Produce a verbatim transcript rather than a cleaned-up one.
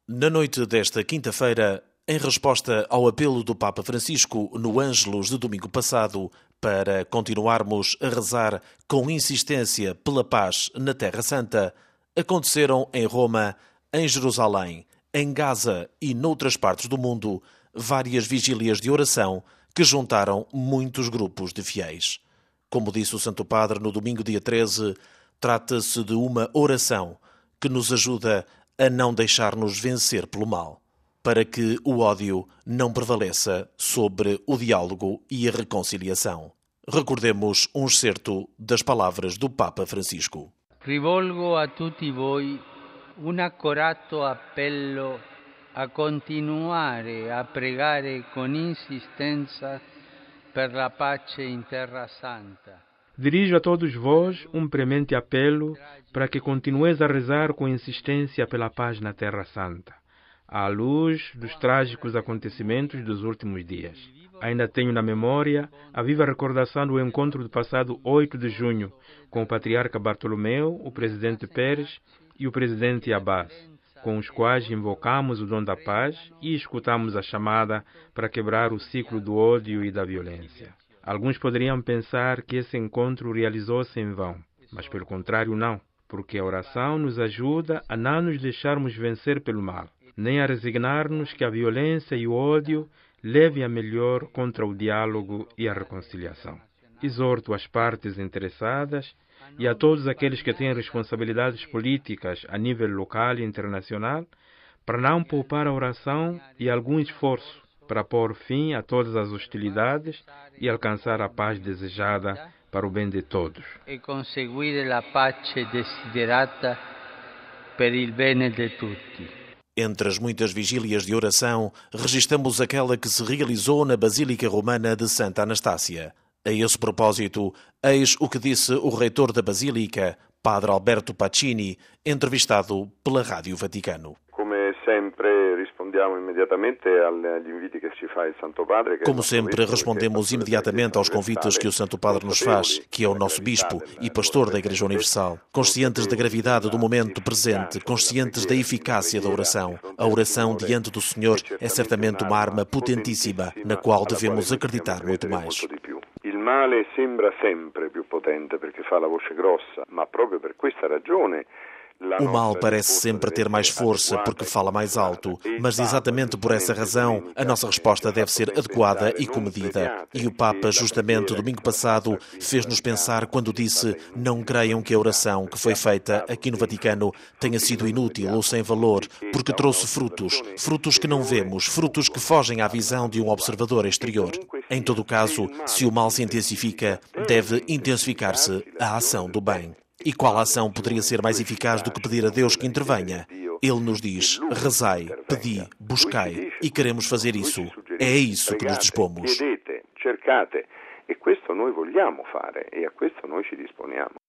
Na noite desta quinta-feira, em resposta ao apelo do Papa Francisco no Ângelus de domingo passado para continuarmos a rezar com insistência pela paz na Terra Santa, aconteceram em Roma, em Jerusalém, em Gaza e noutras partes do mundo várias vigílias de oração que juntaram muitos grupos de fiéis. Como disse o Santo Padre no domingo dia treze, trata-se de uma oração que nos ajuda a não deixar-nos vencer pelo mal, para que o ódio não prevaleça sobre o diálogo e a reconciliação. Recordemos um excerto das palavras do Papa Francisco. Rivolgo a tutti voi un accorato appello a continuare a pregare con insistenza per la pace in Terra Santa. Dirijo a todos vós um premente apelo para que continueis a rezar com insistência pela paz na Terra Santa, à luz dos trágicos acontecimentos dos últimos dias. Ainda tenho na memória a viva recordação do encontro do passado oito de junho com o Patriarca Bartolomeu, o Presidente Pérez e o Presidente Abbas, com os quais invocamos o dom da paz e escutamos a chamada para quebrar o ciclo do ódio e da violência. Alguns poderiam pensar que esse encontro realizou-se em vão, mas pelo contrário não, porque a oração nos ajuda a não nos deixarmos vencer pelo mal, nem a resignar-nos que a violência e o ódio levem a melhor contra o diálogo e a reconciliação. Exorto as partes interessadas e a todos aqueles que têm responsabilidades políticas a nível local e internacional para não poupar a oração e algum esforço para pôr fim a todas as hostilidades e alcançar a paz desejada para o bem de todos. E conseguire la pace desiderata per il bene de tutti. Entre as muitas vigílias de oração, registramos aquela que se realizou na Basílica Romana de Santa Anastácia. A esse propósito, eis o que disse o reitor da Basílica, Padre Alberto Pacini, entrevistado pela Rádio Vaticano. Como sempre, respondemos imediatamente aos convites que o Santo Padre nos faz, que é o nosso Bispo e Pastor da Igreja Universal. Conscientes da gravidade do momento presente, conscientes da eficácia da oração. A oração diante do Senhor é certamente uma arma potentíssima, na qual devemos acreditar muito mais. Il male sembra sempre più potente perché fa la voce grossa, ma proprio per questa ragione o mal parece sempre ter mais força porque fala mais alto, mas exatamente por essa razão a nossa resposta deve ser adequada e comedida. E o Papa, justamente domingo passado, fez-nos pensar quando disse: não creiam que a oração que foi feita aqui no Vaticano tenha sido inútil ou sem valor, porque trouxe frutos, frutos que não vemos, frutos que fogem à visão de um observador exterior. Em todo o caso, se o mal se intensifica, deve intensificar-se a ação do bem. E qual ação poderia ser mais eficaz do que pedir a Deus que intervenha? Ele nos diz: rezai, pedi, buscai, e queremos fazer isso. É a isso que nos dispomos. Cercate, e questo noi vogliamo fare, e a questo noi ci disponiamo.